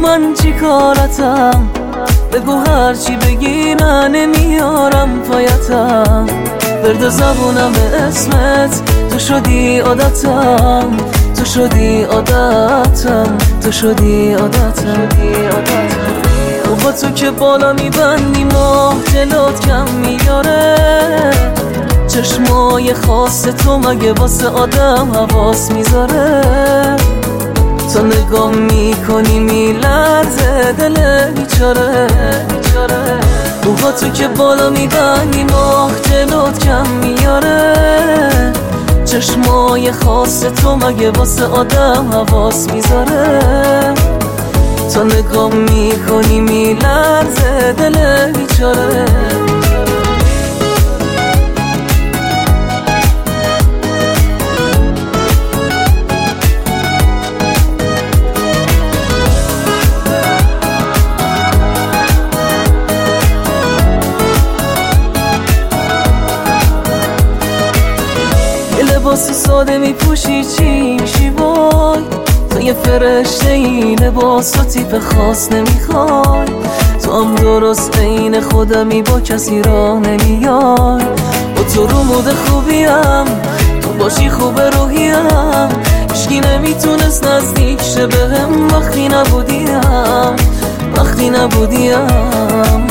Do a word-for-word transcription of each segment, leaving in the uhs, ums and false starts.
من چی کارتم، بگو هرچی بگی من نمیارم پایتم. برد زبونم به اسمت، تو شدی عادتم، تو شدی عادتم، تو شدی عادتم. با تو که بالا میبندی ماه جلوت کم میاره، چشمای خاص تو مگه واسه آدم حواس میذاره. تو نگاه میکنی میلرزه دل بیچاره. با تو که بالا میبندی ماه جلوت کم میاره، چشمای خاص تو مگه واسه آدم حواس میذاره. تو نگاه میکنی میلرزه دل بیچاره. لباس ساده میپوشی چی میشی وای، تو یه فرشته ای لباس و تیپ خاص نمیخوای. تو هم درست عین خودمی با کسی راه نمیای. با تو رو مود خوبیم، تو باشی خوب روحیم. هیچکی نمیتونست نزدیک شه بهم وقتی نبودیم، وقتی نبودیم.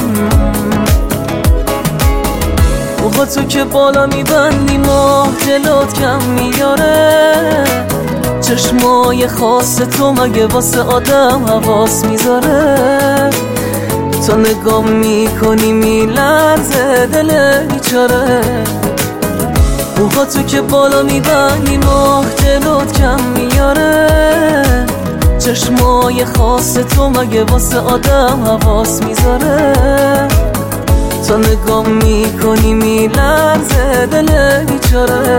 با تو که بالا میبندی ماه جلوت کم میاره، چشمای خاص تو مگه واسه آدم حواس میذاره. تو نگاه میکنی میلرزه دل بیچاره. با تو که بالا میبندی ماه جلوت کم میاره، چشمای خاص تو مگه واسه آدم حواس میذاره. تو نگاه میکنی میلرزه دل بیچاره.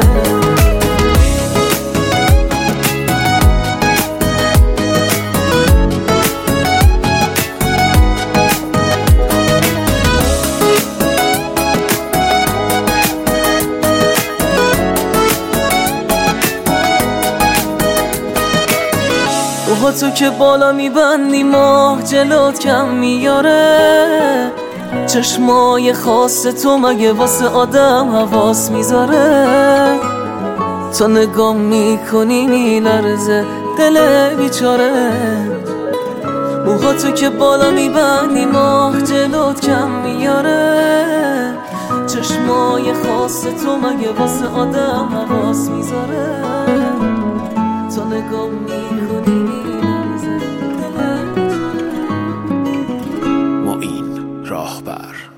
با تو که بالا میبندی ماه جلوت کم میاره، چشمای خاص تو مگه واسه آدم حواس میذاره. تو نگاه میکنی میلرزه دل بیچاره. موها تو که بالا میبندی ماه جلوت کم میاره، چشمای خاص تو مگه واسه آدم حواس میذاره. تو نگاه میکنی میلرزه دل بیچاره. معین راهبر.